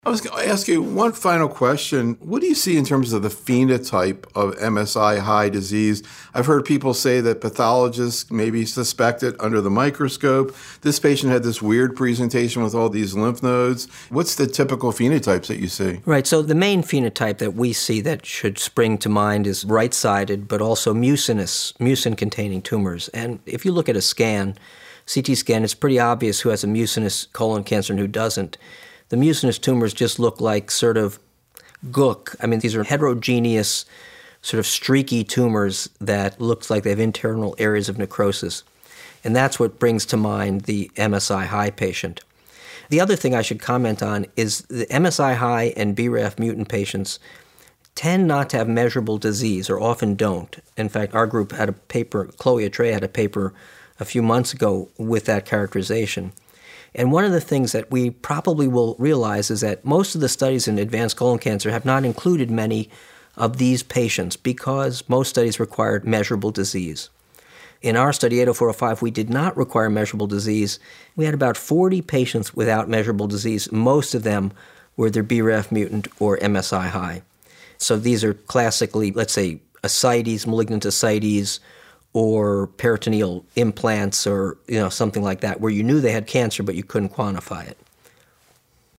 I was going to ask you one final question. What do you see in terms of the phenotype of MSI high disease? I've heard people say that pathologists maybe suspect it under the microscope. This patient had this weird presentation with all these lymph nodes. What's the typical phenotypes that you see? Right, so the main phenotype that we see that should spring to mind is right-sided, but also mucin-containing tumors. And if you look at a scan, CT scan, it's pretty obvious who has a mucinous colon cancer and who doesn't. The mucinous tumors just look like sort of gook. I mean, these are heterogeneous, sort of streaky tumors that look like they have internal areas of necrosis. And that's what brings to mind the MSI high patient. The other thing I should comment on is the MSI high and BRAF mutant patients tend not to have measurable disease, or often don't. In fact, our group had a paper, Chloe Atreya had a paper a few months ago with that characterization. And one of the things that we probably will realize is that most of the studies in advanced colon cancer have not included many of these patients because most studies required measurable disease. In our study, 80405, we did not require measurable disease. We had about 40 patients without measurable disease. Most of them were either BRAF mutant or MSI high. So these are classically, let's say, ascites, malignant ascites, or peritoneal implants or something like that, where you knew they had cancer but you couldn't quantify it.